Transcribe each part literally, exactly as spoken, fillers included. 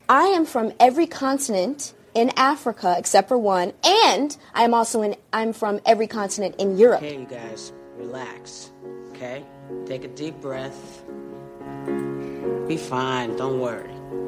I am from every continent in Africa except for one, and I am also in. I'm from every continent in Europe. Okay, you guys, relax. Okay, take a deep breath. Be fine. Don't worry.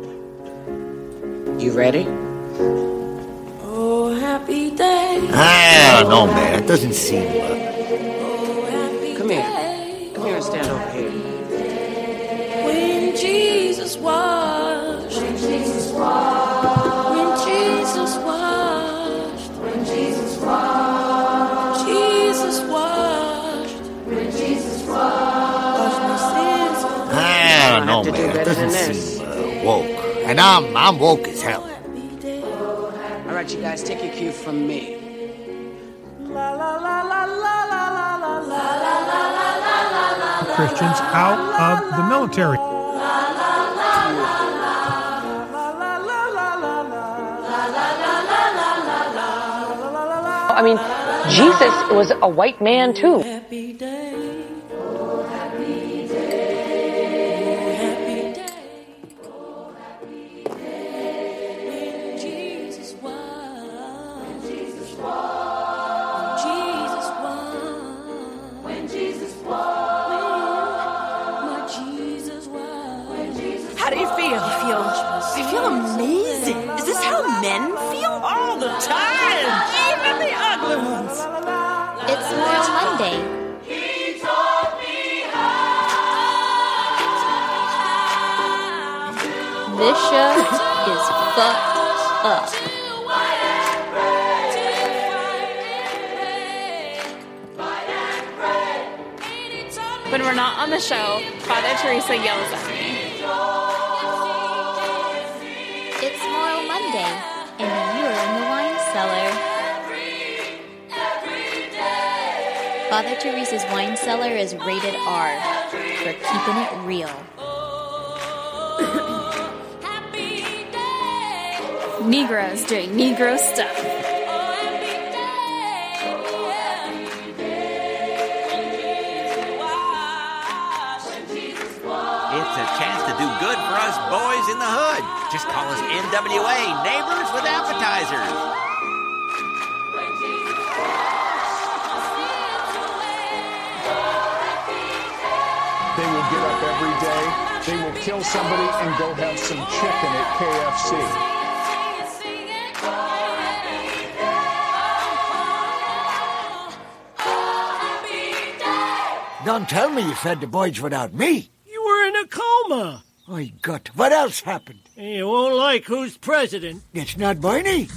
You ready? Oh, happy day. Ah, no, man. It doesn't seem well. Come here. Come here and stand over here. When Jesus washed. When Jesus washed. When Jesus washed. When Jesus washed. Jesus washed. When Jesus washed my sins. Ah, no, man. It doesn't seem uh, woke. And I'm, I'm woke as hell. All right, you guys, take your cue from me. Christians out of the military. I mean, Jesus was a white man too. Happy day. How do you feel? I feel, I feel amazing. Is this how men feel? All the time. Even the ugly ones. It's Moral Monday. He taught me how. This show is fucked up. When we're not on the show, Father Teresa yells at me. It's Moral Monday, and you're in the wine cellar. Father Teresa's wine cellar is rated R for keeping it real. Negroes doing Negro stuff. It's a chance to do good for us boys in the hood. Just call us N W A, Neighbors with Appetizers. They will get up every day, they will kill somebody and go have some chicken at K F C. Don't tell me you fed the boys without me. You were in a coma. My God, what else happened? You won't like who's president. It's not Barney.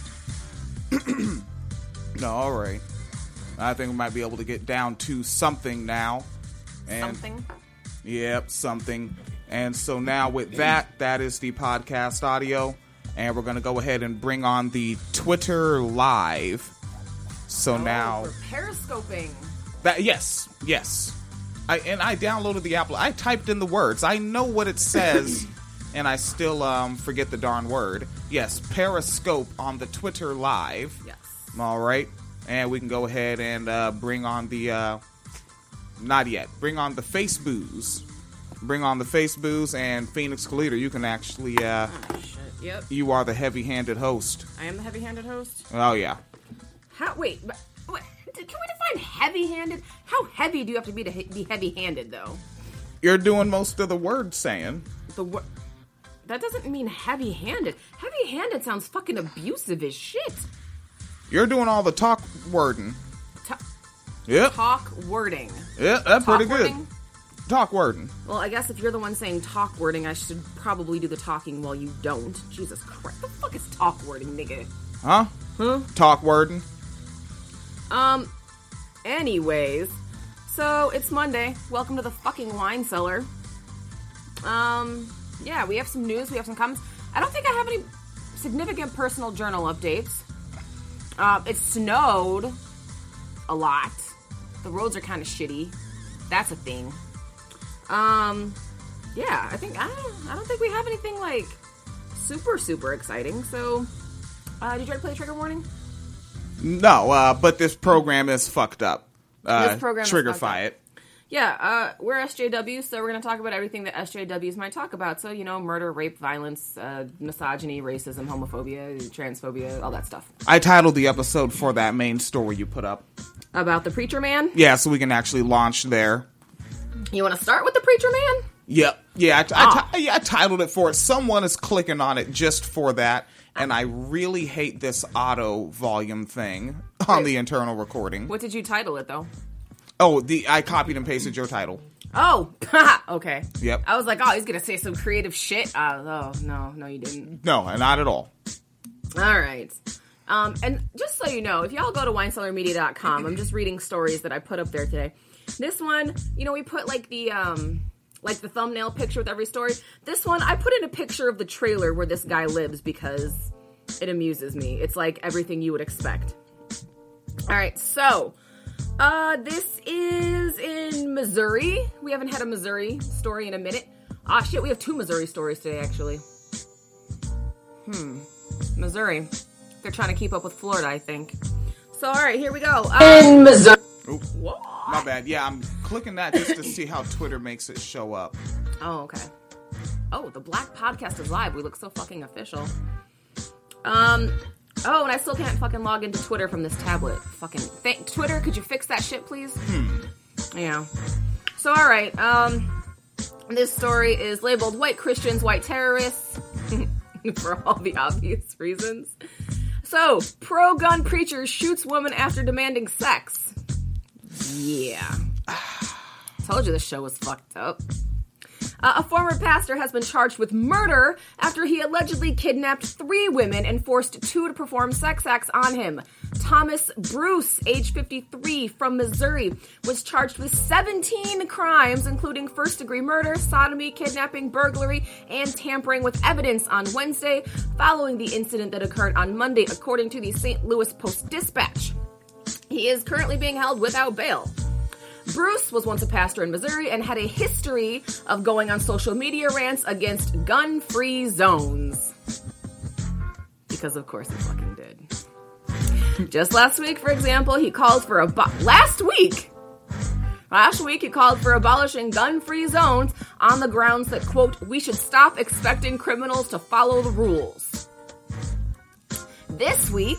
No, all right. I think we might be able to get down to something now. And, Something? Yep, something. And so now with that, that is the podcast audio. And we're going to go ahead and bring on the Twitter Live. So oh, now... We're periscoping. That, yes, yes. I, and I downloaded the app. I typed in the words. I know what it says, and I still um, forget the darn word. Yes, Periscope on the Twitter Live. Yes. All right. And we can go ahead and uh, bring on the... Uh, not yet. Bring on the Faceboos. Bring on the Faceboos, and Phoenix Calida, you can actually... Uh, oh, shit. Yep. You are the heavy-handed host. I am the heavy-handed host? Oh, yeah. How... Wait, but... Wait. Can we define heavy-handed? How heavy do you have to be to be heavy-handed, though? You're doing most of the word saying. The word... That doesn't mean heavy-handed. Heavy-handed sounds fucking abusive as shit. You're doing all the talk wording. Ta- yep. Talk wording. Yeah, that's talk pretty good. Wording? Talk wording. Well, I guess if you're the one saying talk wording, I should probably do the talking while you don't. Jesus Christ. The fuck is talk wording, nigga? Huh? Huh? Talk wording. Um, anyways, so it's Monday. Welcome to the fucking wine cellar. Um, yeah, we have some news, we have some comments. I don't think I have any significant personal journal updates. Uh, it snowed a lot. The roads are kind of shitty. That's a thing. Um, yeah, I think, I don't, I don't think we have anything, like, super, super exciting. So, uh, did you already play Trigger Warning? No, uh, but this program is fucked up. Uh, this program Triggerify is fucked it. up. Yeah, uh, we're S J W, so we're going to talk about everything that S J Ws might talk about. So, you know, murder, rape, violence, uh, misogyny, racism, homophobia, transphobia, all that stuff. I titled the episode for that main story you put up. About the Preacher Man? Yeah, so we can actually launch there. You want to start with the Preacher Man? Yep. Yeah, I, Ah. I, I, I titled it for it. Someone is clicking on it just for that, and I really hate this auto volume thing on the internal recording. What did you title it, though? Oh, the I copied and pasted your title. Oh, okay. Yep. I was like, oh, he's going to say some creative shit. Uh, oh, no, no, you didn't. No, not at all. All right. Um, and just so you know, if y'all go to wine cellar media dot com, I'm just reading stories that I put up there today. This one, you know, we put like the um, like the thumbnail picture with every story. This one, I put in a picture of the trailer where this guy lives because it amuses me. It's like everything you would expect. All right, so uh, this is in Missouri. We haven't had a Missouri story in a minute. Ah, shit, we have two Missouri stories today, actually. Hmm, Missouri. They're trying to keep up with Florida, I think. So, all right, here we go. Um, In Missouri. My bad. Yeah, I'm clicking that just to see how Twitter makes it show up. Oh, okay. Oh, the Black Podcast is live. We look so fucking official. Um. Oh, and I still can't fucking log into Twitter from this tablet. Fucking thank Twitter. Could you fix that shit, please? Hmm. Yeah. So, all right. Um. This story is labeled "White Christians, White Terrorists," for all the obvious reasons. So, pro-gun preacher shoots woman after demanding sex. Yeah. Told you this show was fucked up. Uh, a former pastor has been charged with murder after he allegedly kidnapped three women and forced two to perform sex acts on him. Thomas Bruce, age fifty-three, from Missouri, was charged with seventeen crimes, including first-degree murder, sodomy, kidnapping, burglary, and tampering with evidence on Wednesday, following the incident that occurred on Monday, according to the Saint Louis Post-Dispatch. He is currently being held without bail. Bruce was once a pastor in Missouri and had a history of going on social media rants against gun-free zones. Because, of course, he fucking did. Just last week, for example, he called for a... Abo- last week! Last week, he called for abolishing gun-free zones on the grounds that, quote, we should stop expecting criminals to follow the rules. This week...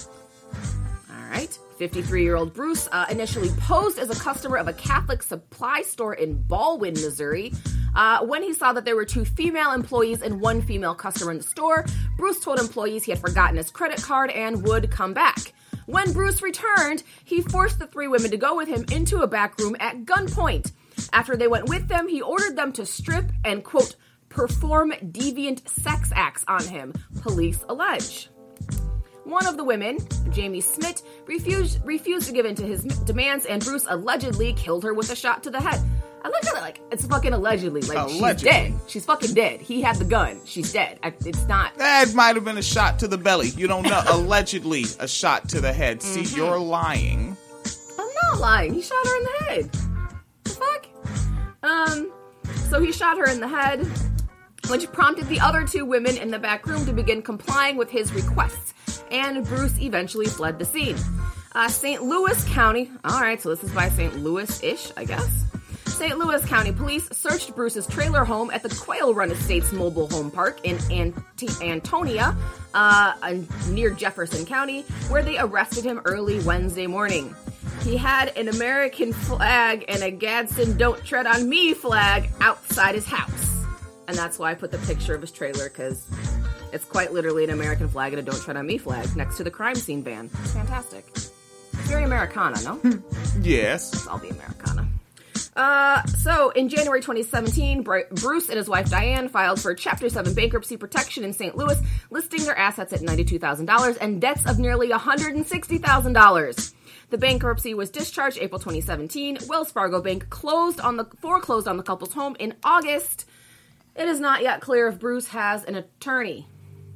All right... fifty-three-year-old Bruce uh, initially posed as a customer of a Catholic supply store in Baldwin, Missouri. Uh, when he saw that there were two female employees and one female customer in the store, Bruce told employees he had forgotten his credit card and would come back. When Bruce returned, he forced the three women to go with him into a back room at gunpoint. After they went with them, he ordered them to strip and, quote, perform deviant sex acts on him, police allege. One of the women, Jamie Smith, refused refused to give in to his demands, and Bruce allegedly killed her with a shot to the head. I look at it like, it's fucking allegedly. Like, allegedly. She's dead. She's fucking dead. He had the gun. She's dead. I, it's not... That might have been a shot to the belly. You don't know. Allegedly a shot to the head. See, mm-hmm. You're lying. I'm not lying. He shot her in the head. The fuck? Um, so he shot her in the head, which prompted the other two women in the back room to begin complying with his requests. And Bruce eventually fled the scene. Uh, Saint Louis County, all right, so this is by Saint Louis-ish, I guess. Saint Louis County Police searched Bruce's trailer home at the Quail Run Estates Mobile Home Park in Ant- Antonia, uh, near Jefferson County, where they arrested him early Wednesday morning. He had an American flag and a Gadsden Don't Tread on Me flag outside his house. And that's why I put the picture of his trailer, because it's quite literally an American flag and a Don't Tread on Me flag next to the crime scene van. It's fantastic. It's very Americana, no? Yes. It's all the Americana. Uh, so, in January twenty seventeen, Bruce and his wife Diane filed for Chapter seven bankruptcy protection in Saint Louis, listing their assets at ninety-two thousand dollars and debts of nearly one hundred sixty thousand dollars. The bankruptcy was discharged April twenty seventeen. Wells Fargo Bank closed on the foreclosed on the couple's home in August. It is not yet clear if Bruce has an attorney.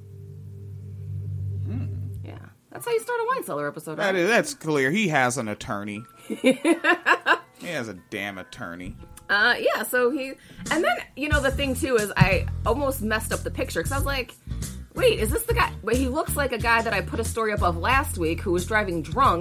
Hmm. Yeah, that's how you start a wine cellar episode. Right? That is, that's clear. He has an attorney. He has a damn attorney. Uh, yeah, so he... And then, you know, the thing, too, is I almost messed up the picture, because I was like, wait, is this the guy... Wait, he looks like a guy that I put a story up of last week who was driving drunk, and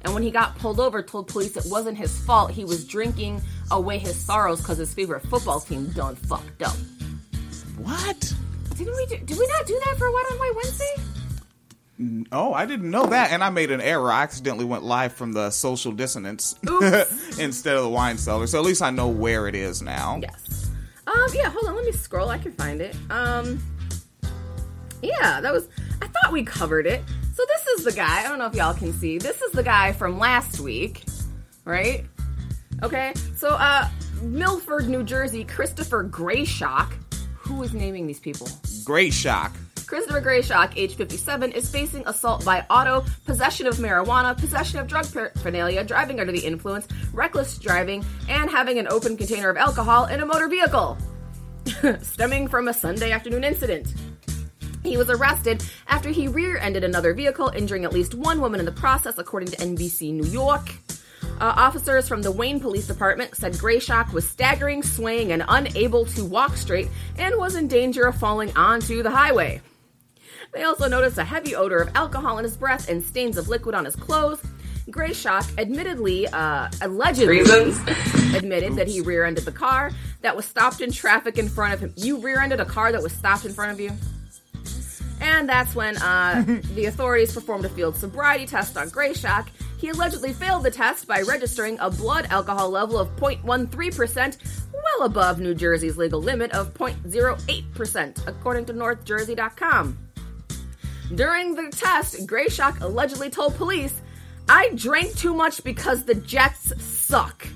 And when he got pulled over, told police it wasn't his fault. He was drinking away his sorrows because his favorite football team done fucked up. What? Didn't we do, did we not do that for White on White Wednesday? Oh, I didn't know that, and I made an error. I accidentally went live from the Social Dissonance instead of the Wine Cellar, so at least I know where it is now. Yes. Um, yeah, hold on, let me scroll. I can find it. Um, yeah, that was... I thought we covered it. So this is the guy. I don't know if y'all can see. This is the guy from last week, right? Okay. So, uh, Milford, New Jersey, Christopher Grayshock. Who is naming these people? Grayshock. Christopher Grayshock, age fifty-seven, is facing assault by auto, possession of marijuana, possession of drug paraphernalia, driving under the influence, reckless driving, and having an open container of alcohol in a motor vehicle, stemming from a Sunday afternoon incident. He was arrested after he rear-ended another vehicle, injuring at least one woman in the process, according to N B C New York. Uh, officers from the Wayne Police Department said Grayshock was staggering, swaying, and unable to walk straight, and was in danger of falling onto the highway. They also noticed a heavy odor of alcohol in his breath and stains of liquid on his clothes. Grayshock admittedly, uh, allegedly admitted that he rear-ended the car that was stopped in traffic in front of him. You rear-ended a car that was stopped in front of you? And that's when uh, the authorities performed a field sobriety test on Grayshock. He allegedly failed the test by registering a blood alcohol level of zero point one three percent, well above New Jersey's legal limit of zero point zero eight percent, according to North Jersey dot com. During the test, Grayshock allegedly told police, "I drank too much because the Jets suck."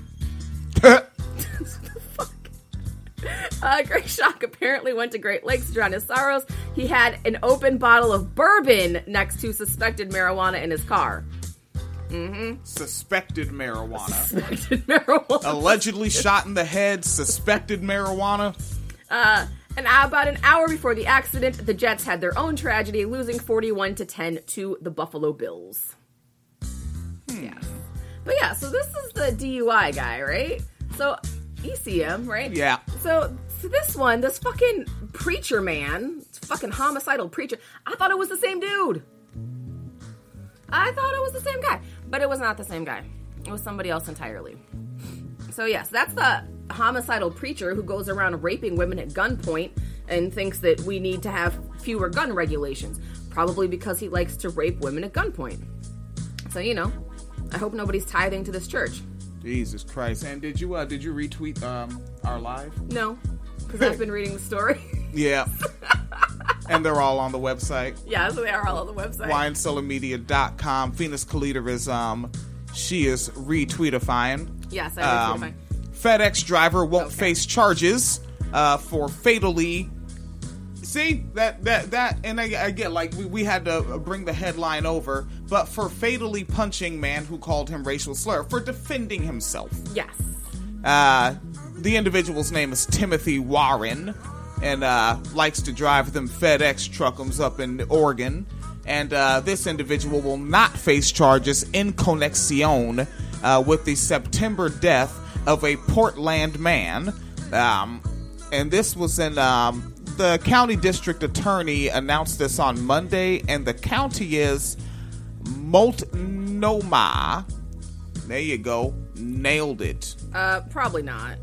Uh, Grayshock apparently went to Great Lakes to drown his sorrows. He had an open bottle of bourbon next to suspected marijuana in his car. Mm-hmm. Suspected marijuana. Suspected marijuana. Allegedly shot in the head. Suspected marijuana. Uh, and about an hour before the accident, the Jets had their own tragedy, losing forty-one to ten to the Buffalo Bills. Hmm. Yeah. But yeah, so this is the D U I guy, right? So you see him, right? Yeah. So, so this one, this fucking preacher man, fucking homicidal preacher, I thought it was the same dude. I thought it was the same guy. But it was not the same guy. It was somebody else entirely. So yes, that's the homicidal preacher who goes around raping women at gunpoint and thinks that we need to have fewer gun regulations. Probably because he likes to rape women at gunpoint. So, you know, I hope nobody's tithing to this church. Jesus Christ. And did you uh, did you retweet um, our live? No, because I've been reading the story. Yeah. And they're all on the website. Yeah, so they are all on the website. wine cellar media dot com. Phoenix Calida is, um, she is retweetifying. Yes, I retweetify. Um, FedEx driver won't okay. face charges uh, for fatally... See, that, that, that, and I, I get, like, we, we had to bring the headline over, but for fatally punching man who called him racial slur, for defending himself. Yes. Uh, the individual's name is Timothy Warren, and uh, likes to drive them FedEx truckums up in Oregon. And uh, this individual will not face charges in connexion uh, with the September death of a Portland man. Um, and this was in... Um, the county district attorney announced this on Monday, and the county is Multnomah. There you go. Nailed it. Uh, probably not.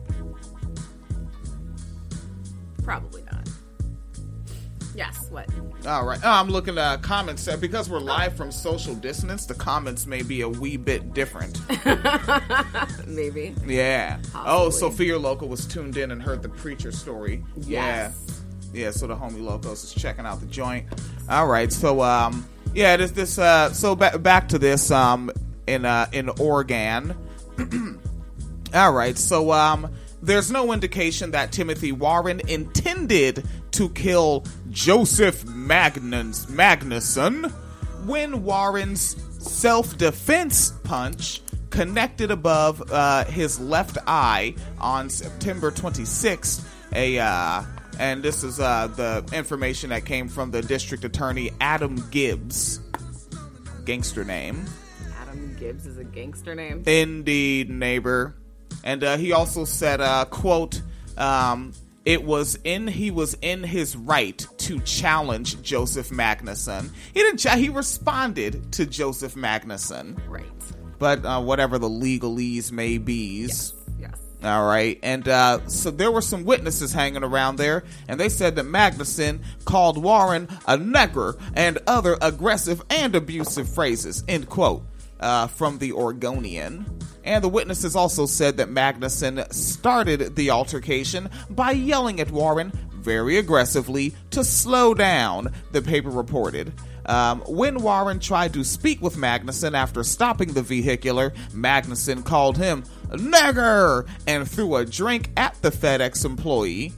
Probably not. Yes, what? All right. Oh, I'm looking at comments. Because we're live from Social Dissonance, the comments may be a wee bit different. Maybe. Yeah. Possibly. Oh, Sophia Loco was tuned in and heard the preacher story. Yes. Yeah. Yeah, so the homie Locos is checking out the joint. All right, so um, yeah, this this uh, so back back to this um in uh in Oregon. All right, so um, there's no indication that Timothy Warren intended to kill Joseph Magnus Magnuson when Warren's self-defense punch connected above uh, his left eye on September twenty-sixth. A uh. And this is uh, the information that came from the district attorney, Adam Gibbs. Gangster name. Adam Gibbs is a gangster name? Indeed, neighbor. And uh, he also said, uh, quote, um, it was in, he was in his right to challenge Joseph Magnuson. He didn't, ch- he responded to Joseph Magnuson. Right. but uh, whatever the legalese may be. Yes, yes. All right, and uh, so there were some witnesses hanging around there, and they said that Magnuson called Warren a nigger and other aggressive and abusive phrases, end quote, uh, from the Oregonian. And the witnesses also said that Magnuson started the altercation by yelling at Warren very aggressively to slow down, the paper reported. Um, when Warren tried to speak with Magnuson after stopping the vehicular, Magnuson called him nigger and threw a drink at the FedEx employee.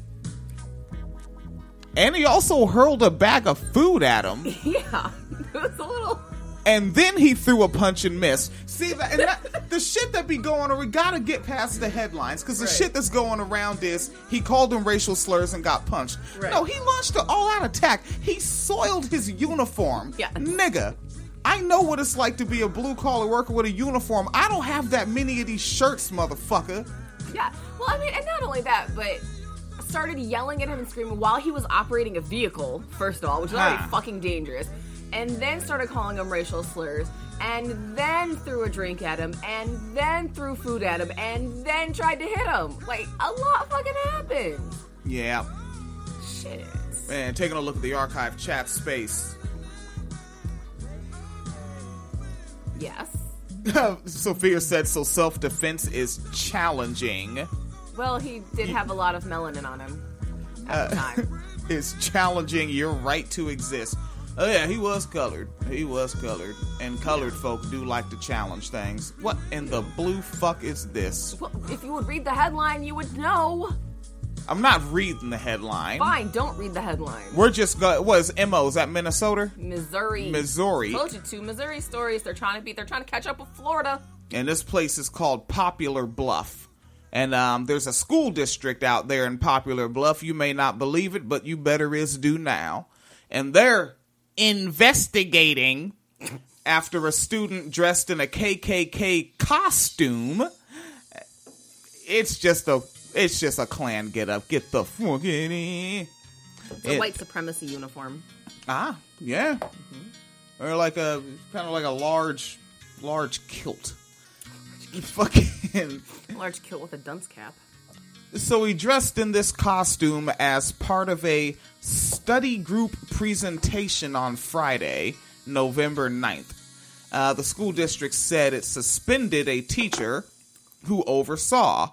And he also hurled a bag of food at him. Yeah, it was a little... And then he threw a punch and miss. See, that, and that, the shit that be going on, we gotta get past the headlines, because the right. shit that's going around is he called them racial slurs and got punched. Right. No, he launched an all-out attack. He soiled his uniform. Yeah. Nigga, I know what it's like to be a blue-collar worker with a uniform. I don't have that many of these shirts, motherfucker. Yeah, well, I mean, and not only that, but started yelling at him and screaming while he was operating a vehicle, first of all, which is already huh. fucking dangerous. And then started calling him racial slurs, and then threw a drink at him, and then threw food at him, and then tried to hit him. Like, a lot fucking happened. Yeah. Shit. Man, taking a look at the archive chat space. Yes. Sophia said, so self-defense is challenging. Well, he did have a lot of melanin on him at uh, the time. It's challenging your right to exist. Oh yeah, he was colored. He was colored. And colored folk do like to challenge things. What in the blue fuck is this? Well, if you would read the headline, you would know. I'm not reading the headline. Fine, don't read the headline. We're just going, what is M O? Is that Minnesota? Missouri. Missouri. Told you two Missouri stories. They're trying to be, they're trying to catch up with Florida. And this place is called Poplar Bluff. And um, there's a school district out there in Poplar Bluff. You may not believe it, but you better is do now. And they're investigating after a student dressed in a K K K costume. It's just a it's just a Klan get up. Get the fuck in. It's a it, white supremacy uniform. Ah, yeah. Mm-hmm. Or like a kind of like a large large kilt. Fucking large kilt with a dunce cap. So he dressed in this costume as part of a study group presentation on Friday, November ninth. Uh, the school district said it suspended a teacher who oversaw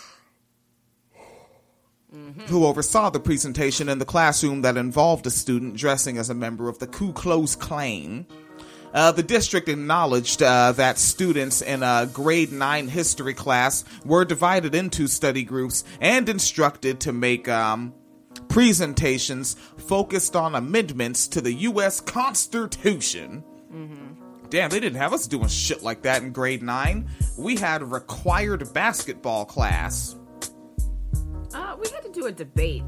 mm-hmm. who oversaw the presentation in the classroom that involved a student dressing as a member of the Ku Klux Klan. Uh, the district acknowledged uh, that students in a grade nine history class were divided into study groups and instructed to make um, presentations focused on amendments to the U S Constitution. Mm-hmm. Damn, they didn't have us doing shit like that in grade nine. We had required basketball class. Uh, we had to do a debate.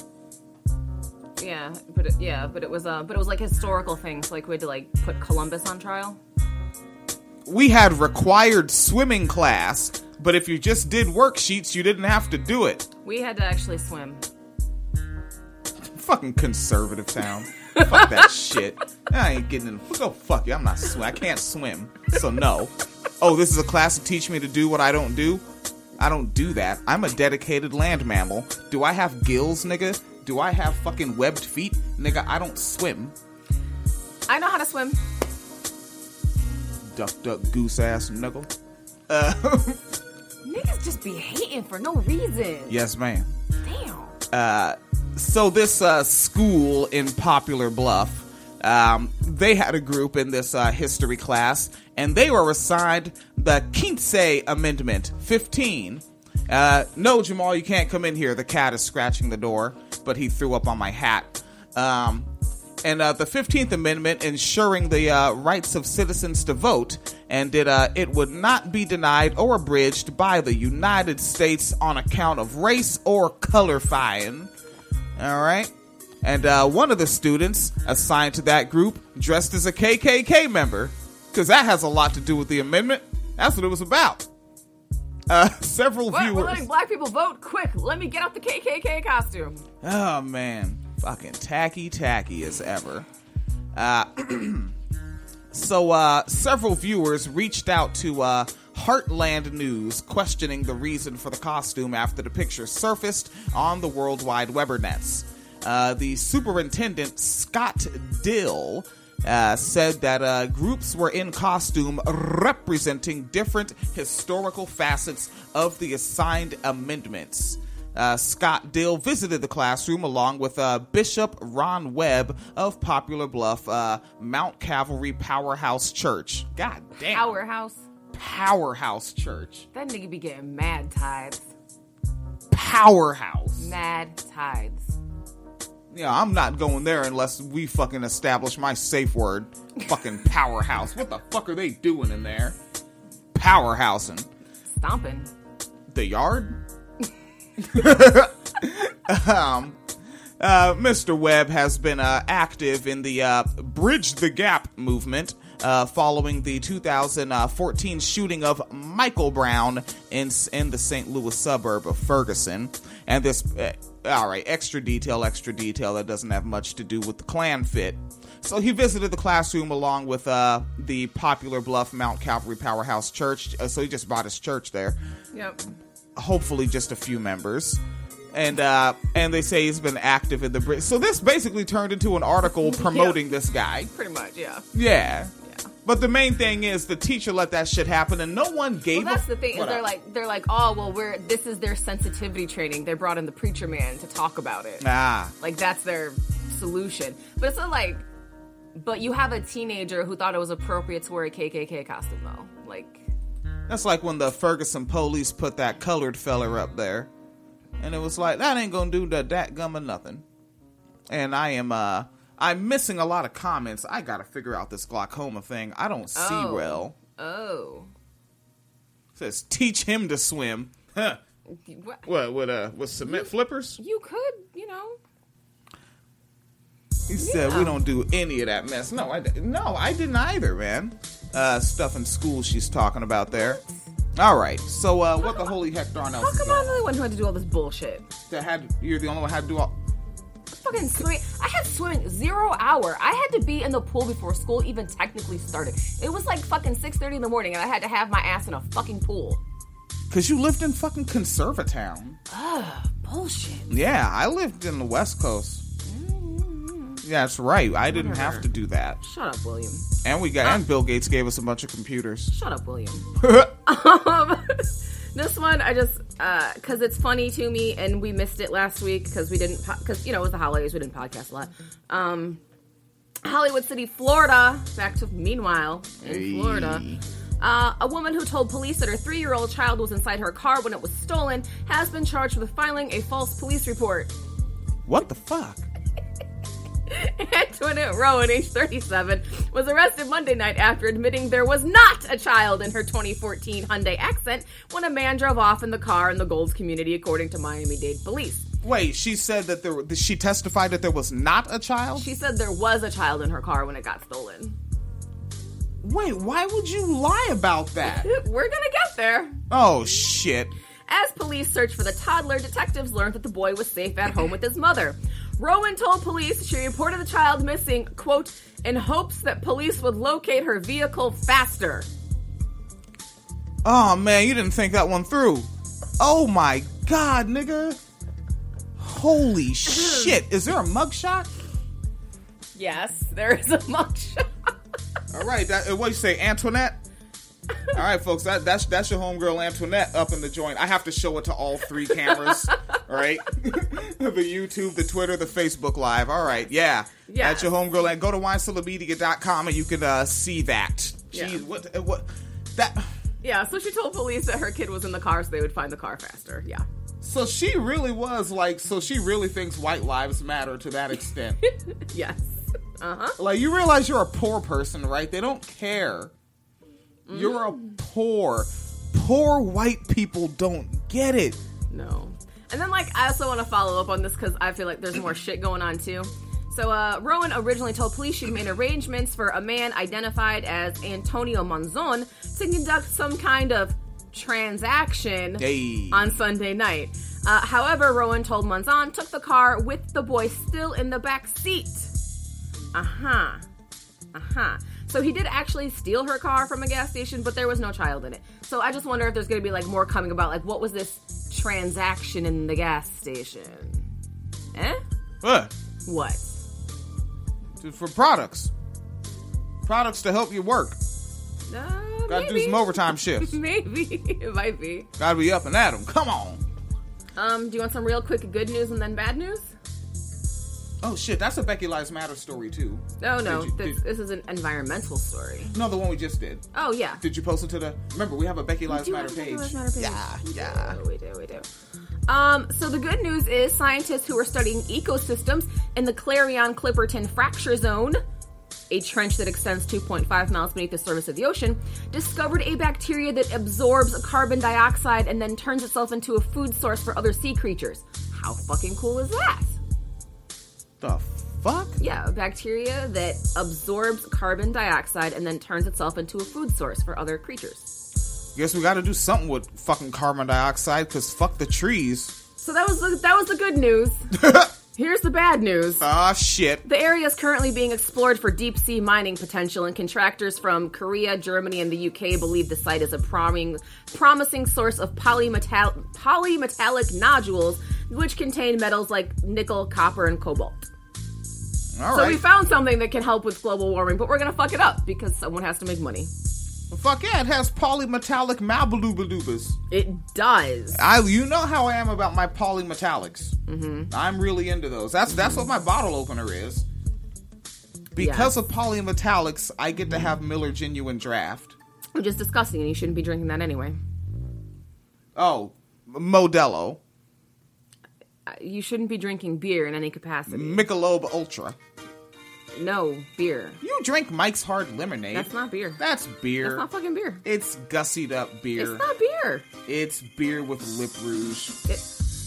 Yeah, but it, yeah, but it was uh, but it was like historical things. Like we had to like put Columbus on trial. We had required swimming class, but if you just did worksheets, you didn't have to do it. We had to actually swim. Fucking conservative town. Fuck that shit. I ain't getting in. Go fuck you. I'm not swim. I can't swim, so no. Oh, this is a class to teach me to do what I don't do. I don't do that. I'm a dedicated land mammal. Do I have gills, nigga? Do I have fucking webbed feet? Nigga, I don't swim. I know how to swim. Duck, duck, goose ass nigga. Uh, Niggas just be hating for no reason. Yes, ma'am. Damn. Uh, so this uh, school in Poplar Bluff, um, they had a group in this uh, history class, and they were assigned the Kinsey Amendment fifteen. Uh, no, Jamal, you can't come in here. The cat is scratching the door, but he threw up on my hat. Um, and uh, the fifteenth Amendment ensuring the uh, rights of citizens to vote, and it, uh, it would not be denied or abridged by the United States on account of race or colorifying. All right? And uh, one of the students assigned to that group dressed as a K K K member, because that has a lot to do with the amendment. That's what it was about. Uh, several what? viewers. We're letting black people vote? Quick, let me get out the K K K costume. Oh, man. Fucking tacky, tacky as ever. Uh, So, uh, several viewers reached out to uh, Heartland News questioning the reason for the costume after the picture surfaced on the World Wide Webernets. Uh, the superintendent, Scott Dill, uh, said that uh, groups were in costume representing different historical facets of the assigned amendments. Uh, Scott Dill visited the classroom along with uh, Bishop Ron Webb of Poplar Bluff, uh, Mount Calvary Powerhouse Church. God damn. Powerhouse. Powerhouse Church. That nigga be getting mad tithes. Powerhouse. Mad tithes. Yeah, I'm not going there unless we fucking establish my safe word. Fucking Powerhouse. What the fuck are they doing in there? Powerhousing. Stomping. The yard? um, uh, Mister Webb has been uh, active in the uh, Bridge the Gap movement uh, following the two thousand fourteen shooting of Michael Brown in in the Saint Louis suburb of Ferguson. And this, uh, all right, extra detail, extra detail that doesn't have much to do with the Klan fit. So he visited the classroom along with uh, the Poplar Bluff Mount Calvary Powerhouse Church. Uh, so he just bought his church there. Yep. Hopefully just a few members. And uh, and they say he's been active in the Brit. So this basically turned into an article promoting yeah. this guy. Pretty much, yeah. Yeah. Yeah. But the main thing is the teacher let that shit happen and no one gave well, that's a, the thing is they're like they're like, oh well we're this is their sensitivity training. They brought in the preacher man to talk about it. Ah. Like that's their solution. But it's not like but you have a teenager who thought it was appropriate to wear a K K K costume though. Like that's like when the Ferguson police put that colored feller up there. And it was like, that ain't gonna do the dat gum or nothing. And I am, uh, I'm missing a lot of comments. I gotta figure out this glaucoma thing. I don't see oh. well. Oh. It says, teach him to swim. Huh. What? What, with, uh, with cement you, flippers? You could, you know. He said, yeah. we don't do any of that mess. No, I, no, I didn't either, man. Uh, stuff in school she's talking about there. All right, so uh, what the holy heck darn else? How come I'm the only one who had to do all this bullshit? That had you're the only one who had to do all. Fucking swimming. I had swimming zero hour. I had to be in the pool before school even technically started. It was like fucking six thirty in the morning, and I had to have my ass in a fucking pool. Cause you lived in fucking Conservatown. Ugh, bullshit. Yeah, I lived in the West Coast. Yeah, that's right. I didn't Whatever. have to do that. Shut up, William. And we got uh, and Bill Gates gave us a bunch of computers. Shut up, William. um, this one, I just uh, because it's funny to me, and we missed it last week because we didn't because you know it was the holidays. We didn't podcast a lot. Um, Hollywood City, Florida. Back to meanwhile in hey. Florida. Uh, a woman who told police that her three-year-old child was inside her car when it was stolen has been charged with filing a false police report. What the fuck? Antoinette Rowan, age thirty-seven, was arrested Monday night after admitting there was not a child in her twenty fourteen Hyundai Accent when a man drove off in the car in the Golds community, according to Miami-Dade police. Wait, she said that there. She testified that there was not a child? She said there was a child in her car when it got stolen. Wait, why would you lie about that? We're gonna get there. Oh, shit. As police searched for the toddler, detectives learned that the boy was safe at home with his mother. Rowan told police she reported the child missing, quote, in hopes that police would locate her vehicle faster. Oh, man, you didn't think that one through. Oh, my God, nigga. Holy shit. Is there a mugshot? Yes, there is a mugshot. All right, that, what do you say, Antoinette? All right, folks, that, that's that's your homegirl Antoinette up in the joint. I have to show it to all three cameras, all right? The YouTube, the Twitter, the Facebook Live. All right, yeah. yeah. That's your homegirl. And go to wine cellar media dot com and you can uh, see that. Yeah. Jeez, what, what, that... Yeah, so she told police that her kid was in the car so they would find the car faster, yeah. So she really was like, so she really thinks white lives matter to that extent. Yes. Uh-huh. Like, you realize you're a poor person, right? They don't care. Mm. You're a poor, poor white people don't get it. No. And then, like, I also want to follow up on this because I feel like there's more shit going on, too. So, uh, Rowan originally told police she'd made arrangements for a man identified as Antonio Monzon to conduct some kind of transaction hey. on Sunday night. Uh, however, Rowan told Monzon took the car with the boy still in the back seat. Uh-huh. Uh-huh. So he did actually steal her car from a gas station, but there was no child in it. So I just wonder if there's going to be like more coming about, like, what was this transaction in the gas station? Eh? What? What? For products. Products to help you work. Uh, Gotta maybe. do some overtime shifts. Maybe. It might be. Gotta be up and at 'em. Come on. Um, do you want some real quick good news and then bad news? Oh shit, that's a Becky Lives Matter story too. No, no, you, this, did, this is an environmental story. No, the one we just did. Oh, yeah. Did you post it to the... Remember, we have a Becky Lives We do Matter have a page. Becky Lives Matter page. Yeah, We yeah. do, we do, we do. Um, so the good news is scientists who are studying ecosystems in the Clarion-Clipperton Fracture Zone, a trench that extends two point five miles beneath the surface of the ocean, discovered a bacteria that absorbs carbon dioxide and then turns itself into a food source for other sea creatures. How fucking cool is that? The fuck? Yeah, a bacteria that absorbs carbon dioxide and then turns itself into a food source for other creatures. Guess we gotta do something with fucking carbon dioxide, because fuck the trees. So that was the, that was the good news. Here's the bad news. Ah, shit. The area is currently being explored for deep-sea mining potential, and contractors from Korea, Germany, and the U K believe the site is a prom- promising source of polymetal- polymetallic nodules, which contain metals like nickel, copper, and cobalt. All so right. we found something that can help with global warming, but we're going to fuck it up because someone has to make money. Well, fuck yeah, it has polymetallic malbaloobalubas. It does. I, you know how I am about my polymetallics. Mm-hmm. I'm really into those. That's that's what my bottle opener is. Because Yes. of polymetallics, I get to have Miller Genuine Draft. Which is disgusting, and you shouldn't be drinking that anyway. Oh, Modelo. Uh, You shouldn't be drinking beer in any capacity. Michelob Ultra. No, beer. You drink Mike's Hard Lemonade. That's not beer. That's beer. That's not fucking beer. It's gussied up beer. It's not beer. It's beer with lip rouge. It,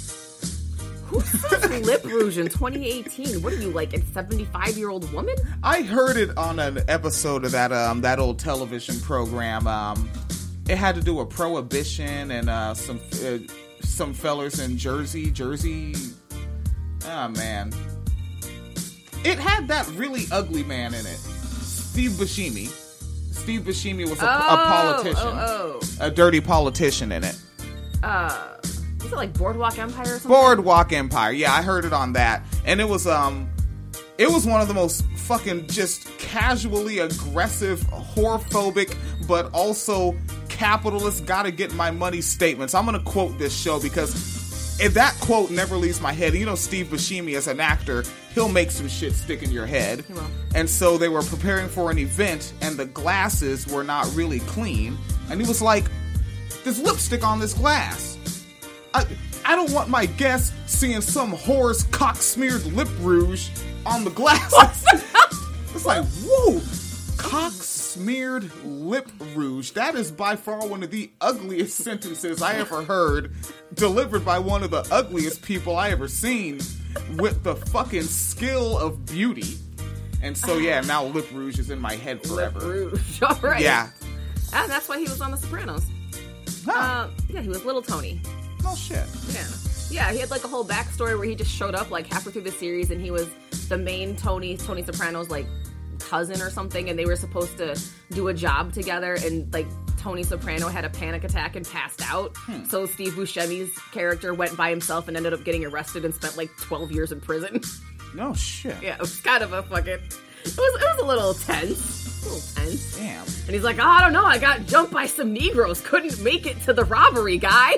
who says lip rouge in twenty eighteen? What are you, like, a seventy-five-year-old woman? I heard it on an episode of that um that old television program. Um, it had to do with prohibition and uh, some uh, some fellers in Jersey, Jersey. Oh man, it had that really ugly man in it, Steve Buscemi. Steve Buscemi was a, oh, a politician, oh, a dirty politician in it. oh. Uh, was it like Boardwalk Empire or something? Boardwalk Empire. Yeah, I heard it on that. And it was um it was one of the most fucking just casually aggressive, whorephobic, but also capitalist gotta get my money statements. I'm gonna quote this show because if that quote never leaves my head, you know Steve Buscemi as an actor, he'll make some shit stick in your head. He will. And so they were preparing for an event and the glasses were not really clean. And he was like, there's lipstick on this glass. I, I don't want my guests seeing some whore's cock-smeared lip rouge on the glasses. It's like, whoa, cock-smeared lip rouge. That is by far one of the ugliest sentences I ever heard, delivered by one of the ugliest people I ever seen, with the fucking skill of beauty. And so, yeah, now lip rouge is in my head forever. Lip rouge, all right. Yeah. And that's why he was on The Sopranos. Huh. Uh, yeah, he was Little Tony. Oh, shit. Yeah. Yeah, he had like a whole backstory where he just showed up like halfway through the series and he was the main Tony, Tony Soprano's like cousin or something, and they were supposed to do a job together, and like Tony Soprano had a panic attack and passed out. Hmm. So Steve Buscemi's character went by himself and ended up getting arrested and spent like twelve years in prison. No shit. Yeah, it was kind of a fucking... It was, it was a little tense. A little tense. Damn. And he's like, oh, I don't know, I got jumped by some Negroes. Couldn't make it to the robbery, guy.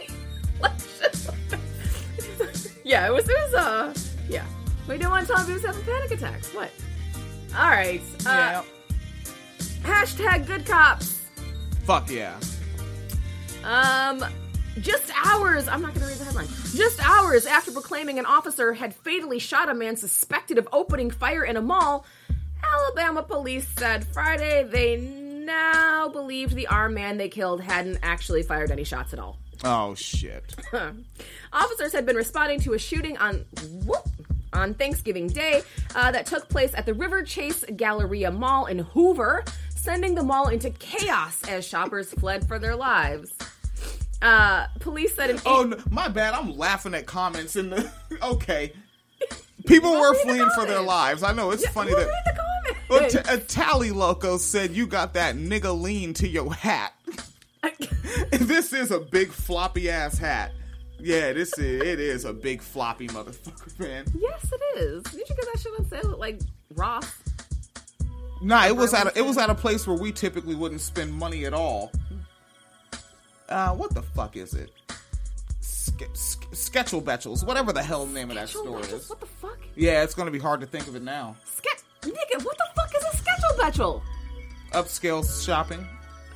Yeah, it was, it was, uh, yeah. We didn't want to tell him he was having panic attacks. What? All right. Uh, Yeah. Hashtag good cops. Fuck yeah. Um, just hours, I'm not going to read the headline. Just hours after proclaiming an officer had fatally shot a man suspected of opening fire in a mall, Alabama police said Friday they now believed the armed man they killed hadn't actually fired any shots at all. Oh, shit. Officers had been responding to a shooting on whoop, on Thanksgiving Day uh, that took place at the River Chase Galleria Mall in Hoover, sending the mall into chaos as shoppers fled for their lives. Uh, police said an... Oh, no, my bad. I'm laughing at comments in the... Okay. People were fleeing for their lives. I know, it's yeah, funny we'll that... read the comments. Well, t- a Tally Loco said you got that nigga lean to your hat. This is a big floppy ass hat. Yeah, this is it is a big floppy motherfucker, man. Yes, it is. Did you get that shit on sale at like Ross? Nah, it was at a, it was at a place where we typically wouldn't spend money at all. Uh, what the fuck is it? Ske- ske- Sketchel Betchels, whatever the hell the name of that store is. What the fuck? Yeah, it's gonna be hard to think of it now. Sketch, nigga, what the fuck is a Sketchel Betchel? Upscale shopping.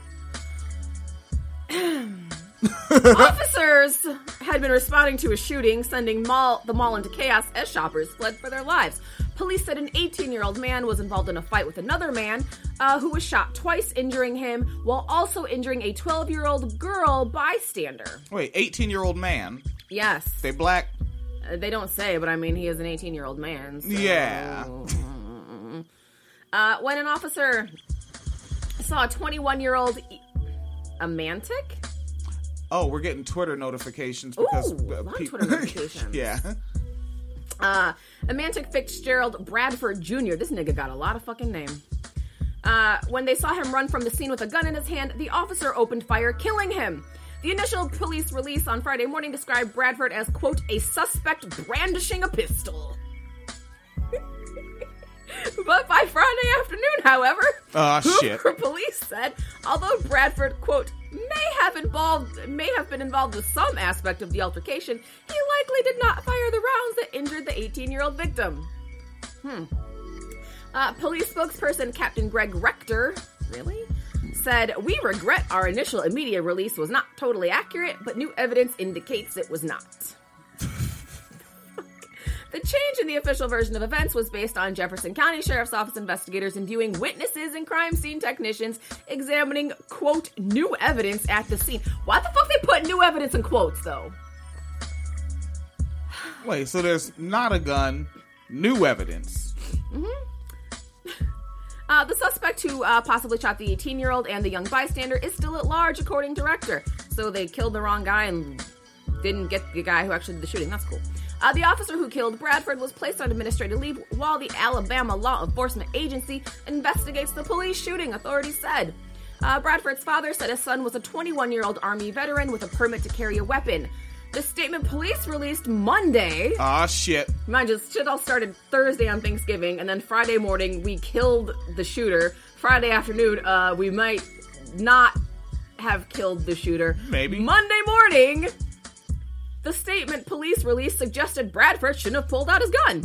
Officers had been responding to a shooting, sending mall, the mall into chaos as shoppers fled for their lives. Police said an eighteen-year-old man was involved in a fight with another man uh, who was shot twice, injuring him, while also injuring a twelve-year-old girl bystander. Wait, eighteen-year-old man? Yes. They black? Uh, they don't say, but I mean, he is an eighteen-year-old man. So. Yeah. Uh, when an officer saw a twenty-one-year-old... E- a mantic? Oh, we're getting Twitter notifications because... Ooh, a lot of Twitter notifications. Yeah. Uh, Amantic Fitzgerald Bradford Junior This nigga got a lot of fucking name. Uh, when they saw him run from the scene with a gun in his hand, the officer opened fire, killing him. The initial police release on Friday morning described Bradford as, quote, a suspect brandishing a pistol. But by Friday afternoon, however, uh, Hoover shit. police said, although Bradford, quote, may have involved, may have been involved with some aspect of the altercation, he likely did not fire the rounds that injured the eighteen-year-old victim. Hmm. Uh, police spokesperson Captain Greg Rector, really, said, we regret our initial immediate release was not totally accurate, but new evidence indicates it was not. The change in the official version of events was based on Jefferson County Sheriff's Office investigators interviewing witnesses and crime scene technicians examining, quote, new evidence at the scene. Why the fuck they put new evidence in quotes, though? Wait, so there's not a gun, new evidence. Mm-hmm. Uh, the suspect who uh, possibly shot the eighteen-year-old and the young bystander is still at large, according to Rector. So they killed the wrong guy and didn't get the guy who actually did the shooting. That's cool. Uh, the officer who killed Bradford was placed on administrative leave while the Alabama Law Enforcement Agency investigates the police shooting, authorities said. Uh, Bradford's father said his son was a twenty-one-year-old Army veteran with a permit to carry a weapon. The statement police released Monday. Aw, shit. Mind you, shit all started Thursday on Thanksgiving, and then Friday morning, we killed the shooter. Friday afternoon, uh, we might not have killed the shooter. Maybe. Monday morning... The statement police released suggested Bradford shouldn't have pulled out his gun.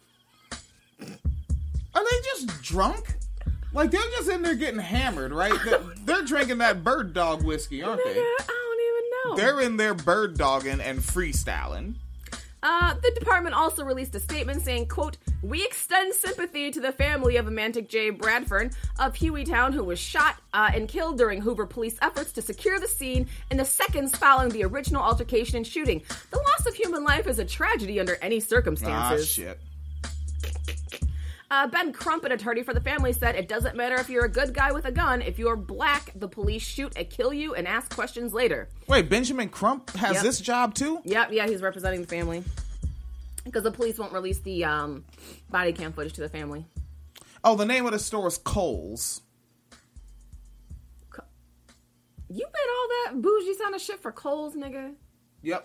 Are they just drunk? Like, they're just in there getting hammered, right? They're, they're drinking that bird dog whiskey, aren't they? I don't even know. They're in there bird dogging and freestyling. Uh, the department also released a statement saying, quote, we extend sympathy to the family of Amantic J. Bradford of Hueytown, who was shot uh, and killed during Hoover police efforts to secure the scene in the seconds following the original altercation and shooting. The loss of human life is a tragedy under any circumstances. Ah, shit. Uh, Ben Crump, an attorney for the family, said, it doesn't matter if you're a good guy with a gun. If you're black, the police shoot and kill you and ask questions later. Wait, Benjamin Crump has yep. this job too? Yep, yeah, he's representing the family. Because the police won't release the um, body cam footage to the family. Oh, the name of the store is Kohl's. Co- you bet all that bougie sound of shit for Kohl's, nigga? Yep.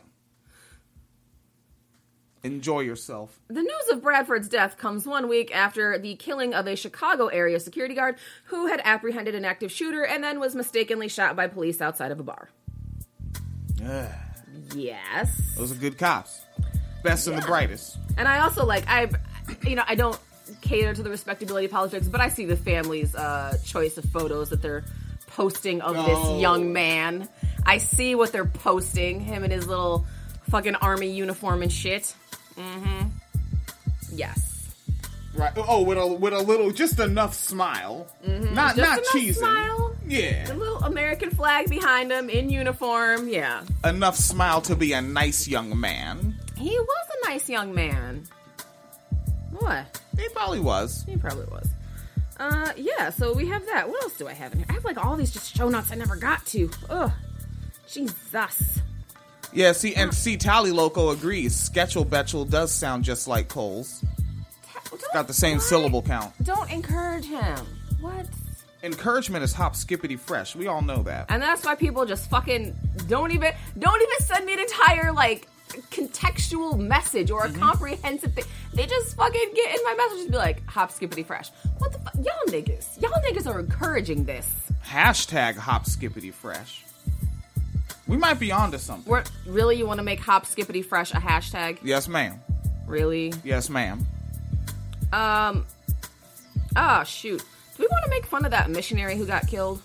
Enjoy yourself. The news of Bradford's death comes one week after the killing of a Chicago area security guard who had apprehended an active shooter and then was mistakenly shot by police outside of a bar. Uh, yes. Those are good cops. Best yeah. and the brightest. And I also, like, I, you know, I don't cater to the respectability of politics, but I see the family's uh, choice of photos that they're posting of oh. this young man. I see what they're posting, him in his little fucking army uniform and shit. Mm-hmm. Yes. Right. Oh, with a with a little, just enough smile. Mm-hmm. Not just not enough cheesing. Smile. Yeah. A little American flag behind him in uniform. Yeah. Enough smile to be a nice young man. He was a nice young man. What? He probably was. He probably was. Uh, yeah. So we have that. What else do I have in here? I have like all these just show notes I never got to. Ugh. Jesus. Yeah, see, and see, Tally Loco agrees. Sketchel Betchel does sound just like Kohl's. It's got the same what? syllable count. Don't encourage him. What? Encouragement is hop skippity fresh. We all know that. And that's why people just fucking don't even don't even send me an entire like contextual message or a mm-hmm. comprehensive thing. They just fucking get in my message and be like, hop skippity fresh. What the fuck? Y'all niggas. Y'all niggas are encouraging this. Hashtag hop skippity fresh. We might be onto something. We're, really? You want to make hop skippity fresh a hashtag? Yes, ma'am. Really? Yes, ma'am. Um. Oh, shoot. Do we want to make fun of that missionary who got killed?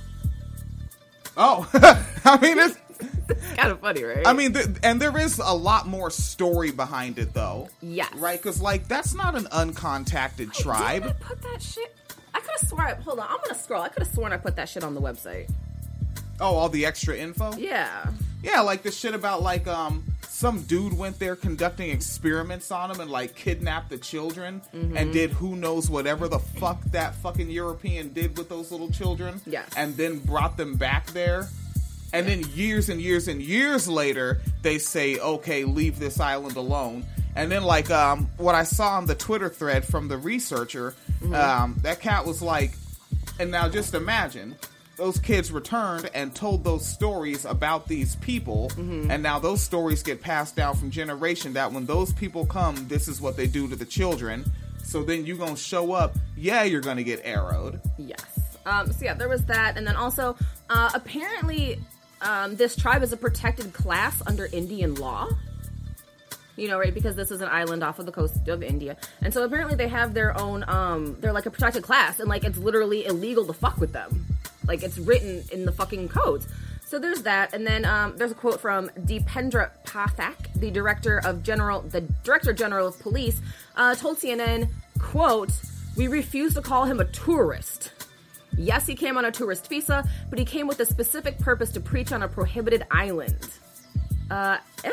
Oh, I mean, it's, it's kind of funny, right? I mean, th- and there is a lot more story behind it, though. Yes. Right? Because, like, that's not an uncontacted Wait, tribe. Did I put that shit? I could have sworn. I, hold on, I'm gonna scroll. I could have sworn I put that shit on the website. Oh, all the extra info? Yeah. Yeah, like the shit about, like, um, some dude went there conducting experiments on them and, like, kidnapped the children mm-hmm. and did who knows whatever the fuck that fucking European did with those little children. Yes. And then brought them back there. And then years and years and years later, they say, okay, leave this island alone. And then, like, um, what I saw on the Twitter thread from the researcher, mm-hmm. um, that cat was like, and now just imagine, those kids returned and told those stories about these people, mm-hmm. and now those stories get passed down from generation, that when those people come, this is what they do to the children. So then you gonna show up, yeah, you're gonna get arrowed. Yes. Um, so yeah, there was that, and then also, uh, apparently, um, this tribe is a protected class under Indian law. You know, right? Because this is an island off of the coast of India. And so apparently they have their own, um, they're like a protected class, and like it's literally illegal to fuck with them. Like, it's written in the fucking codes. So there's that. And then um, there's a quote from Deependra Pathak, the director of general, the director general of police, uh, told C N N, quote, "We refuse to call him a tourist. Yes, he came on a tourist visa, but he came with a specific purpose to preach on a prohibited island." Uh, yeah.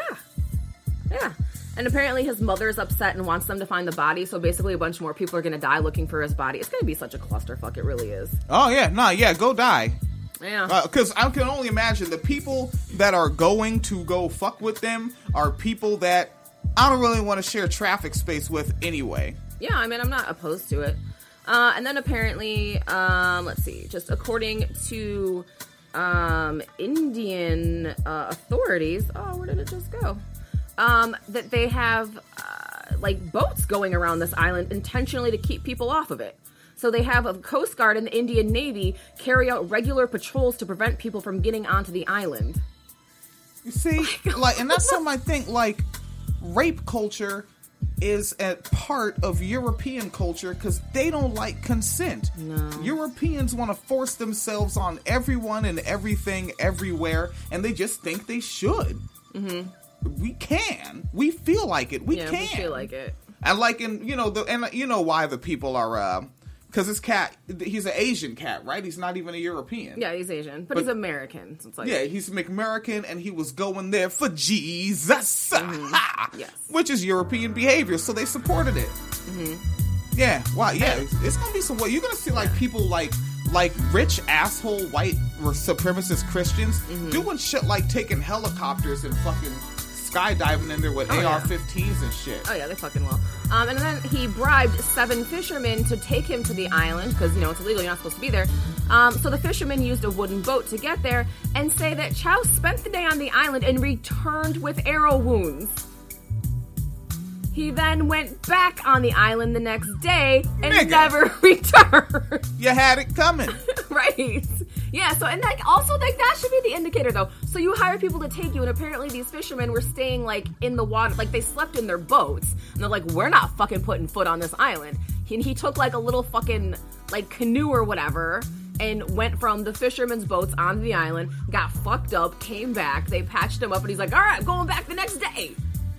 Yeah. And apparently his mother's upset and wants them to find the body, so basically a bunch more people are going to die looking for his body. It's going to be such a clusterfuck, it really is. Oh, yeah. Nah, yeah, go die. Yeah. Because uh, I can only imagine the people that are going to go fuck with them are people that I don't really want to share traffic space with anyway. Yeah, I mean, I'm not opposed to it. Uh, and then apparently, um, let's see, just according to um, Indian uh, authorities, oh, where did it just go? Um, that they have, uh, like, boats going around this island intentionally to keep people off of it. So they have a Coast Guard and the Indian Navy carry out regular patrols to prevent people from getting onto the island. You see, like, and that's something I think, like, rape culture is a part of European culture because they don't like consent. No. Europeans want to force themselves on everyone and everything everywhere, and they just think they should. Mm-hmm. We can. We feel like it. We yeah, can. we feel like it. And like in, you know, the and you know why the people are, uh, because this cat, he's an Asian cat, right? He's not even a European. Yeah, he's Asian, but, but he's American. So it's like, yeah, he's McAmerican, and he was going there for Jesus, mm-hmm. Yes, which is European behavior, so they supported it. Mm-hmm. Yeah, wow, yeah, it's, it's gonna be some. You're gonna see like people like. Like rich asshole white supremacist Christians mm-hmm. doing shit like taking helicopters and fucking skydiving in there with oh, A R fifteens yeah. and shit. Oh yeah, they fucking will. Um, and then he bribed seven fishermen to take him to the island because, you know, it's illegal, you're not supposed to be there. Um, so the fishermen used a wooden boat to get there and say that Chow spent the day on the island and returned with arrow wounds. He then went back on the island the next day and Nigga. never returned. You had it coming. Right. Yeah, so, and like, also, like, that should be the indicator, though. So you hire people to take you, and apparently these fishermen were staying, like, in the water. Like, they slept in their boats. And they're like, we're not fucking putting foot on this island. And he took, like, a little fucking, like, canoe or whatever, and went from the fishermen's boats onto the island, got fucked up, came back, they patched him up, and he's like, all right, going back the next day.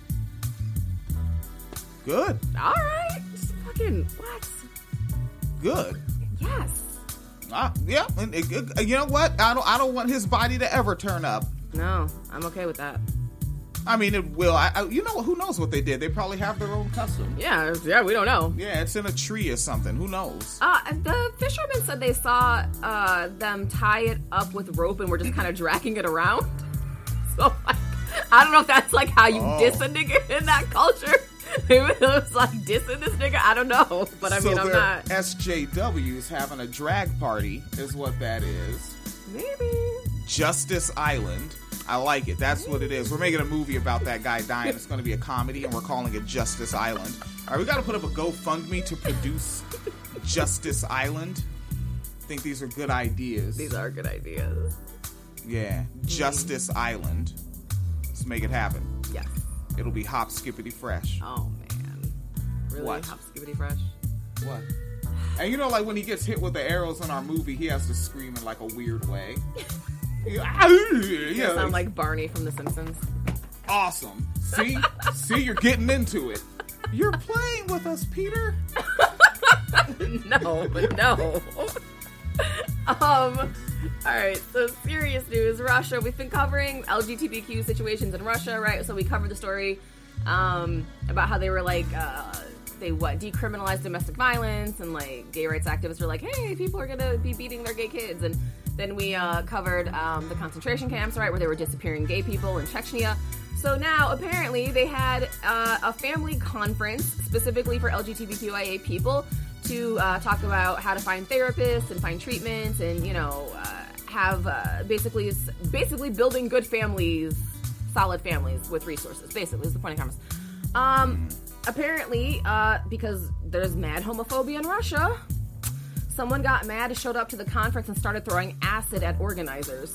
Good. All right. Just fucking what? Good. Yes. Uh, yeah. And it, it, you know what? I don't. I don't want his body to ever turn up. No, I'm okay with that. I mean, it will. I, I, you know, who knows what they did? They probably have their own custom. Yeah. Yeah. We don't know. Yeah. It's in a tree or something. Who knows? Uh, the fishermen said they saw uh, them tie it up with rope and were just kind of dragging it around. So like, I don't know if that's like how you oh. diss a nigga in that culture. Maybe it was like dissing this nigga. I don't know, but I so mean, I'm not. S J Ws having a drag party is what that is. Maybe. Justice Island. I like it. That's what it is. We're making a movie about that guy dying. It's going to be a comedy, and we're calling it Justice Island. All right, we got to put up a GoFundMe to produce Justice Island. I think these are good ideas. These are good ideas. Yeah, Justice mm. Island. Let's make it happen. Yes. It'll be hop skippity fresh. Oh man, really? What? Hop skippity fresh? What? And you know, like when he gets hit with the arrows in our movie, he has to scream in like a weird way. Yeah, you yeah, sound like Barney from The Simpsons. Awesome. See, see, you're getting into it. You're playing with us, Peter. No, no. um. All right. So serious news. Russia. We've been covering L G B T Q situations in Russia, right? So we covered the story um, about how they were like. Uh, They what decriminalized domestic violence, and like gay rights activists were like, hey, people are gonna be beating their gay kids. And then we uh, covered um, the concentration camps, right, where they were disappearing gay people in Chechnya. So now apparently they had uh, a family conference specifically for L G B T Q I A people to uh, talk about how to find therapists and find treatments, and you know uh, have uh, basically basically building good families, solid families with resources. Basically, is the point of comments. Um. Apparently, uh, because there's mad homophobia in Russia, someone got mad, showed up to the conference, and started throwing acid at organizers.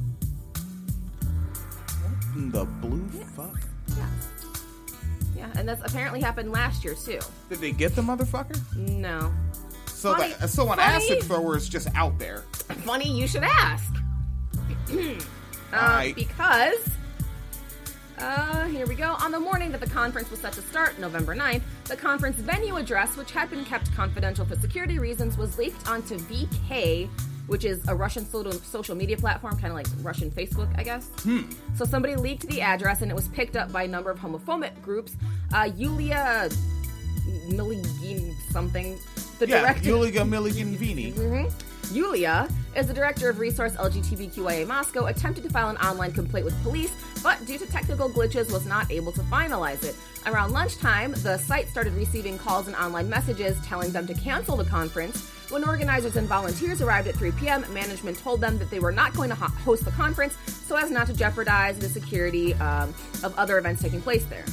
What in the blue yeah. fuck? Yeah. Yeah, and that's apparently happened last year, too. Did they get the motherfucker? No. So, funny, that, so an funny, acid thrower is just out there. Funny you should ask. uh, right. Because... Uh, here we go. On the morning that the conference was set to start, November ninth, the conference venue address, which had been kept confidential for security reasons, was leaked onto V K, which is a Russian social media platform, kind of like Russian Facebook, I guess. Hmm. So somebody leaked the address, and it was picked up by a number of homophobic groups. Uh, Yulia Miligin something. The yeah, director- Yulia Miligin-Vini. Mm-hmm. Yulia is the director of Resource L G B T Q I A Moscow, attempted to file an online complaint with police, but due to technical glitches was not able to finalize it. Around lunchtime, the site started receiving calls and online messages telling them to cancel the conference. When organizers and volunteers arrived at three p.m., management told them that they were not going to ho- host the conference so as not to jeopardize the security um, of other events taking place there.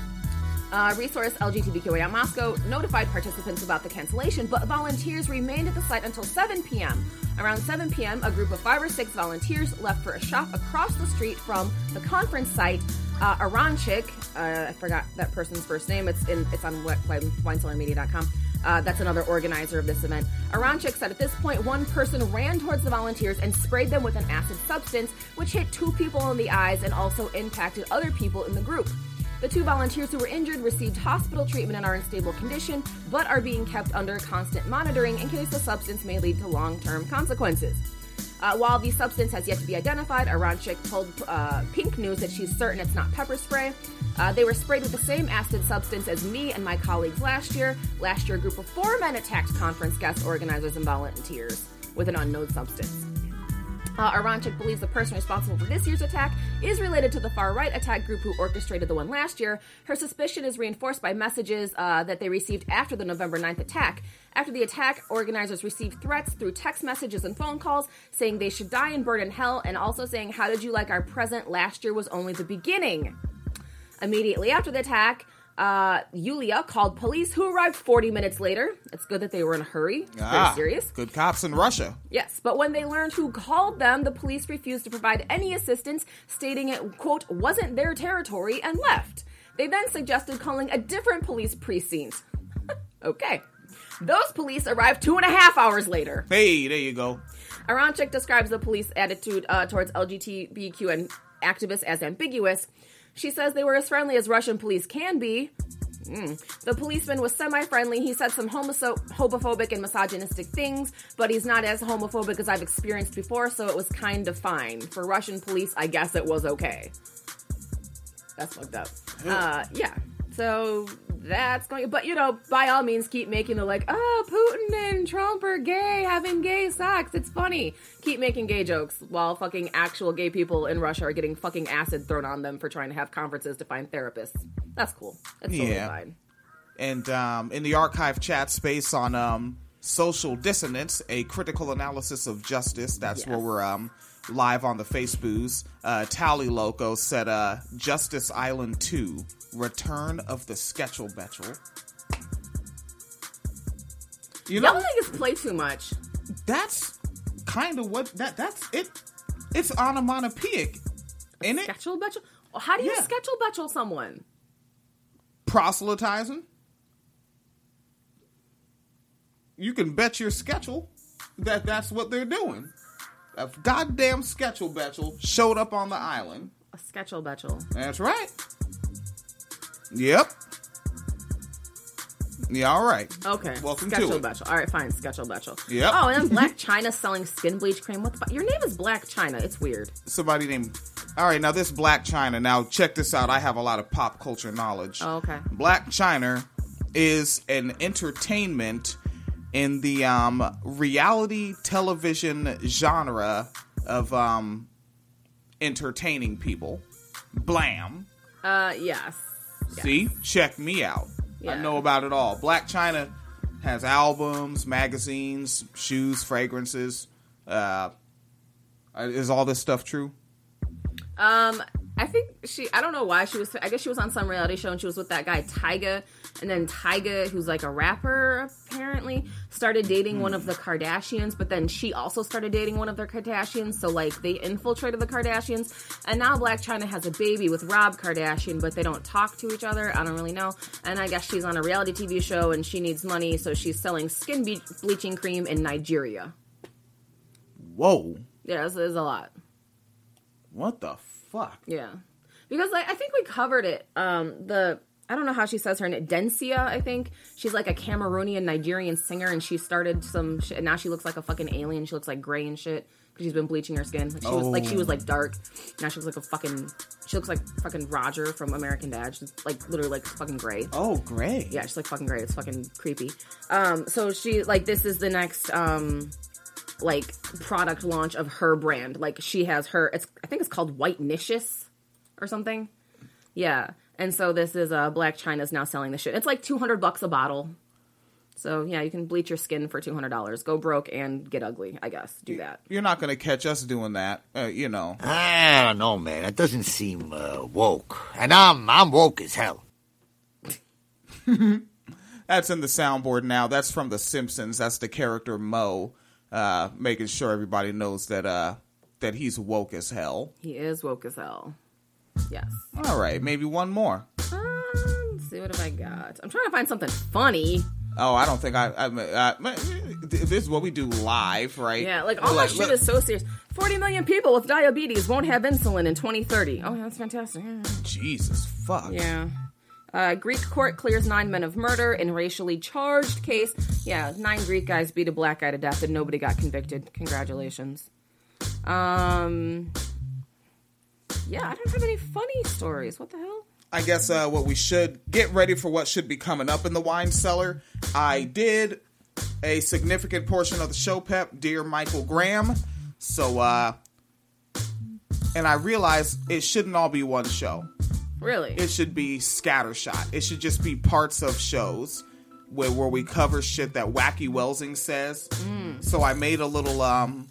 Uh, Resource L G B T Q I A Moscow notified participants about the cancellation, but volunteers remained at the site until seven p.m. Around seven p.m., a group of five or six volunteers left for a shop across the street from the conference site. Uh, Aranchik, uh, I forgot that person's first name. It's in it's on wine cellar media dot com. Uh, that's another organizer of this event. Aranchik said at this point, one person ran towards the volunteers and sprayed them with an acid substance, which hit two people in the eyes and also impacted other people in the group. The two volunteers who were injured received hospital treatment and are in stable condition, but are being kept under constant monitoring in case the substance may lead to long-term consequences. Uh, while the substance has yet to be identified, Aranchik told uh, Pink News that she's certain it's not pepper spray. Uh, they were sprayed with the same acid substance as me and my colleagues last year. Last year, a group of four men attacked conference guest organizers and volunteers with an unknown substance. Uh, Aranchik believes the person responsible for this year's attack is related to the far-right attack group who orchestrated the one last year. Her suspicion is reinforced by messages uh, that they received after the November ninth attack. After the attack, organizers received threats through text messages and phone calls saying they should die and burn in hell, and also saying, how did you like our present? Last year was only the beginning. Immediately after the attack, Uh, Yulia called police, who arrived forty minutes later. It's good that they were in a hurry. Ah, very serious. Good cops in Russia. Yes, but when they learned who called them, the police refused to provide any assistance, stating it, quote, wasn't their territory, and left. They then suggested calling a different police precinct. Okay. Those police arrived two and a half hours later. Hey, there you go. Aranchik describes the police attitude uh, towards L G B T Q and activists as ambiguous. She says they were as friendly as Russian police can be. Mm. The policeman was semi-friendly. He said some homo- homophobic and misogynistic things, but he's not as homophobic as I've experienced before, so it was kind of fine. For Russian police, I guess it was okay. That's fucked up. Uh, yeah. So that's going, but you know, by all means, keep making the like, oh, Putin Putin and Trump are gay, having gay sex. It's funny. Keep making gay jokes while fucking actual gay people in Russia are getting fucking acid thrown on them for trying to have conferences to find therapists. That's cool. That's totally yeah. fine. And um, in the archive chat space on um, Social Dissonance, a critical analysis of justice. That's yes. where we're um, live on the Facebooks. Uh, Tally Loco said, uh, Justice Island two, Return of the Sketchel Betchel. You know, y'all niggas play too much. That's kind of what that that's it. It's onomatopoeic, ain't it? Sketchel Betchel. How do you yeah. Sketchel Betchel someone? Proselytizing. You can bet your Sketchel that that's what they're doing. A goddamn Sketchel Betchel showed up on the island. A Sketchel Betchel. That's right. Yep. Yeah, all right. Okay. Welcome Sketchel to it. Betchel. All right, fine. Sketchel Betchel. Yep. Oh, and then Black China selling skin bleach cream. What the fuck? Your name is Black China. It's weird. Somebody named... All right, now this Black China. Now, check this out. I have a lot of pop culture knowledge. Oh, okay. Black China is an entertainment in the um, reality television genre of um, entertaining people. Blam. Uh, yes. yes. See? Check me out. Yeah. I know about it all. Black China has albums, magazines, shoes, fragrances. Uh, is all this stuff true? Um, I think she, I don't know why she was, I guess she was on some reality show and she was with that guy Tyga. And then Tyga, who's like a rapper, apparently, started dating mm. one of the Kardashians. But then she also started dating one of their Kardashians. So, like, they infiltrated the Kardashians. And now Blac Chyna has a baby with Rob Kardashian, but they don't talk to each other. I don't really know. And I guess she's on a reality T V show and she needs money. So she's selling skin be- bleaching cream in Nigeria. Whoa. Yeah, it's, it's a lot. What the fuck? Yeah. Because, like, I think we covered it. Um, the... I don't know how she says her name. Densia, I think. She's like a Cameroonian Nigerian singer, and she started some shit, and now she looks like a fucking alien. She looks like gray and shit because she's been bleaching her skin. Like she oh. was like she was like dark. Now she looks like a fucking. She looks like fucking Roger from American Dad. She's like literally like fucking gray. Oh, gray. Yeah, she's like fucking gray. It's fucking creepy. Um, so she like this is the next um, like product launch of her brand. Like she has her. It's I think it's called White Nicious or something. Yeah. And so this is uh, Blac Chyna's now selling this shit. It's like two hundred bucks a bottle. So, yeah, you can bleach your skin for two hundred dollars. Go broke and get ugly, I guess. Do that. You're not going to catch us doing that, uh, you know. I don't know, man. That doesn't seem uh, woke. And I'm I'm woke as hell. That's in the soundboard now. That's from The Simpsons. That's the character Mo, uh, making sure everybody knows that uh, that he's woke as hell. He is woke as hell. Yes. All right, maybe one more. Um, let's see, what have I got? I'm trying to find something funny. Oh, I don't think I... I, I, I this is what we do live, right? Yeah, like, all my shit is so serious. forty million people with diabetes won't have insulin in twenty thirty. Oh, yeah, that's fantastic. Yeah. Jesus, fuck. Yeah. Uh, Greek court clears nine men of murder in racially charged case. Yeah, nine Greek guys beat a black guy to death and nobody got convicted. Congratulations. Um... Yeah, I don't have any funny stories. What the hell? I guess uh, what we should get ready for what should be coming up in the wine cellar. I did a significant portion of the show pep, Dear Michael Graham. So, uh, and I realized it shouldn't all be one show. Really? It should be scattershot. It should just be parts of shows where, where we cover shit that Wacky Welsing says. Mm. So I made a little, um...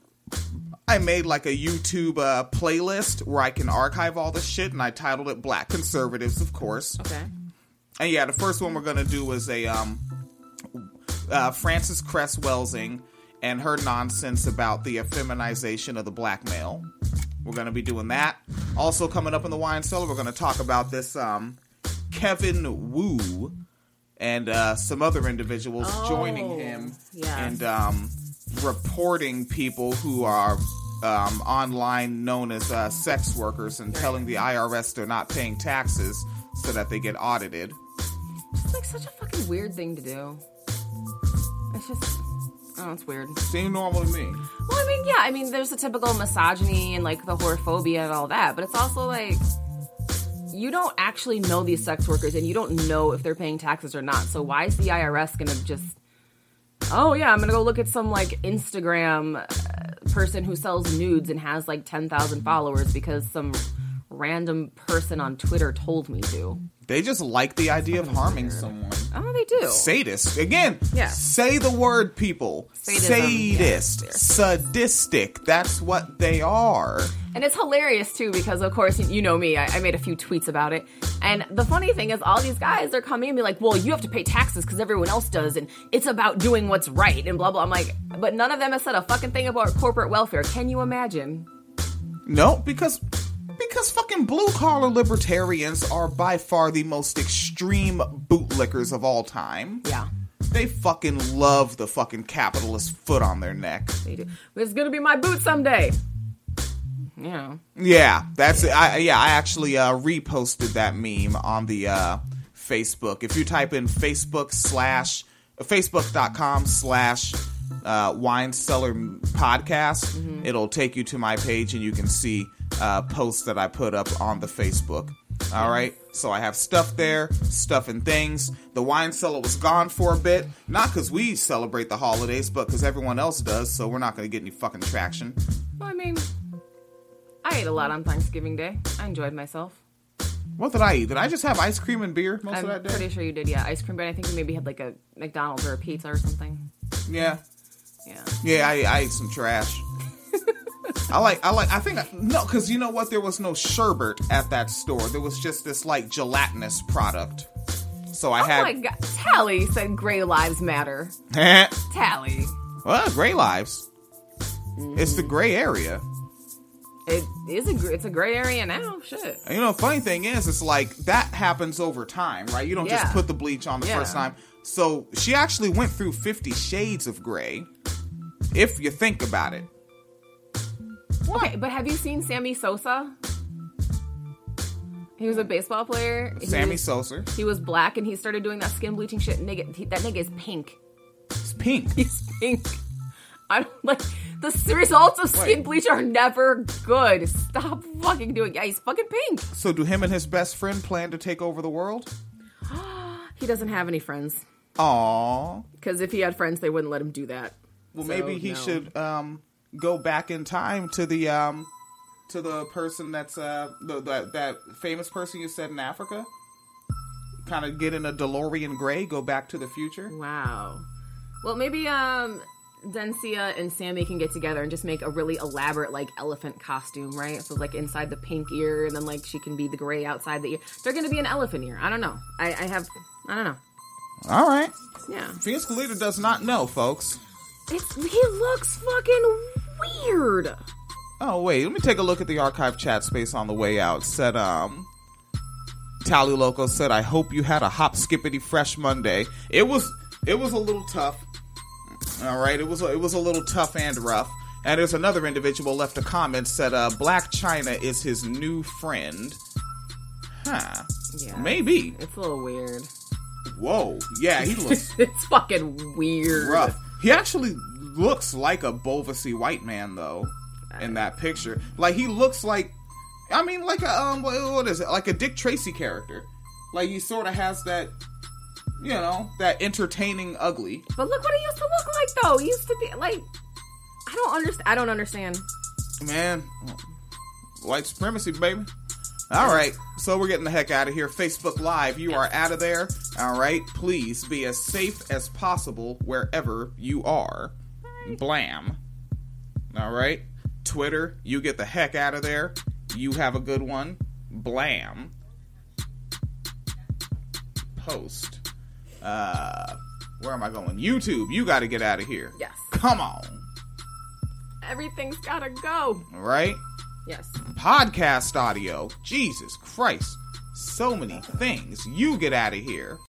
I made like a YouTube uh, playlist where I can archive all this shit, and I titled it Black Conservatives, of course. Okay. And yeah, the first one we're going to do is a um, uh, Frances Cress Welsing and her nonsense about the effeminization of the black male. We're going to be doing that. Also coming up in the wine cellar, we're going to talk about this um, Kevin Wu and uh, some other individuals oh, joining him yes. and um, reporting people who are um, online known as uh, sex workers and telling the I R S they're not paying taxes so that they get audited. It's like such a fucking weird thing to do. It's just, oh, it's weird. Seemed normal to me. Well, I mean, yeah, I mean, there's the typical misogyny and like the whorephobia and all that, but it's also like, you don't actually know these sex workers and you don't know if they're paying taxes or not. So why is the I R S going to just Oh, yeah, I'm gonna go look at some, like, Instagram uh, person who sells nudes and has, like, ten thousand followers because some random person on Twitter told me to. They just like the idea of harming someone. Oh, they do. Sadist. Again, yeah. Say the word, people. Sadism, Sadist. yeah, sadistic. That's what they are. And it's hilarious, too, because, of course, you know me. I, I made a few tweets about it. And the funny thing is, all these guys, they're coming and be like, well, you have to pay taxes because everyone else does, and it's about doing what's right, and blah, blah. I'm like, but none of them has said a fucking thing about corporate welfare. Can you imagine? No, because... Because fucking blue-collar libertarians are by far the most extreme bootlickers of all time. Yeah. They fucking love the fucking capitalist foot on their neck. They do. It's gonna be my boot someday. Yeah. Yeah, that's it. I, yeah, I actually uh, reposted that meme on the uh, Facebook. If you type in Facebook slash, Facebook.com slash uh, Wine Cellar Podcast, mm-hmm. it'll take you to my page and you can see Uh, posts that I put up on the Facebook. All right, so I have stuff there, stuff and things. The Wine Cellar was gone for a bit, not because we celebrate the holidays, but because everyone else does. So we're not going to get any fucking traction. Well, I mean, I ate a lot on Thanksgiving Day. I enjoyed myself. What did I eat? Did I just have ice cream and beer most I'm of that day? I'm pretty sure you did. Yeah, ice cream, but I think you maybe had like a McDonald's or a pizza or something. Yeah. Yeah. Yeah, I, I ate some trash. I like, I like, I think, I, no, because you know what? There was no sherbet at that store. There was just this, like, gelatinous product. So I oh had... Oh my god. Tally said gray lives matter. Tally. Well, gray lives. Mm. It's the gray area. It is a, it's a gray area now. Shit. You know, the funny thing is, it's like, that happens over time, right? You don't yeah. just put the bleach on the yeah. first time. So she actually went through fifty shades of gray, if you think about it. Okay, but have you seen Sammy Sosa? He was a baseball player. Sammy was, Sosa. He was black, and he started doing that skin bleaching shit. Nigga, he, that nigga is pink. He's pink. He's pink. I don't like the results of skin Wait. bleach are never good. Stop fucking doing. Yeah, he's fucking pink. So, do him and his best friend plan to take over the world? He doesn't have any friends. Aww. Because if he had friends, they wouldn't let him do that. Well, so, maybe he no. should. Um, go back in time to the um to the person that's uh the, that that famous person you said in Africa. Kind of get in a DeLorean gray, go back to the future. Wow. Well, maybe um Densia and Sammy can get together and just make a really elaborate like elephant costume, right? So like inside the pink ear, and then like she can be the gray outside the ear. They're gonna be an elephant ear. I don't know. I, I have I don't know. All right. Yeah. Phoenix Calida does not know, folks. It's, he looks fucking weird. Oh, wait. Let me take a look at the archive chat space on the way out. Said, um... Tally Loco said, I hope you had a hop skippity fresh Monday. It was it was a little tough. All right. It was, it was a little tough and rough. And there's another individual left a comment, said, uh, Black China is his new friend. Huh. Yeah. Maybe. It's a little weird. Whoa. Yeah, he looks... it's fucking weird. Rough. He actually looks like a Bulvasy white man, though, in that picture. Like, he looks like, I mean, like a, um, what is it? Like a Dick Tracy character. Like, he sort of has that, you know, that entertaining ugly. But look what he used to look like, though. He used to be, like, I don't understand. I don't understand. Man, white supremacy, baby. All right, so we're getting the heck out of here. Facebook Live, you are out of there. All right, please be as safe as possible wherever you are. Blam. All right, Twitter, you get the heck out of there. You have a good one. Blam. Post. Uh, where am I going? YouTube, you got to get out of here. Yes. Come on. Everything's got to go. All right. Yes. Podcast audio. Jesus Christ. So many things. You get out of here.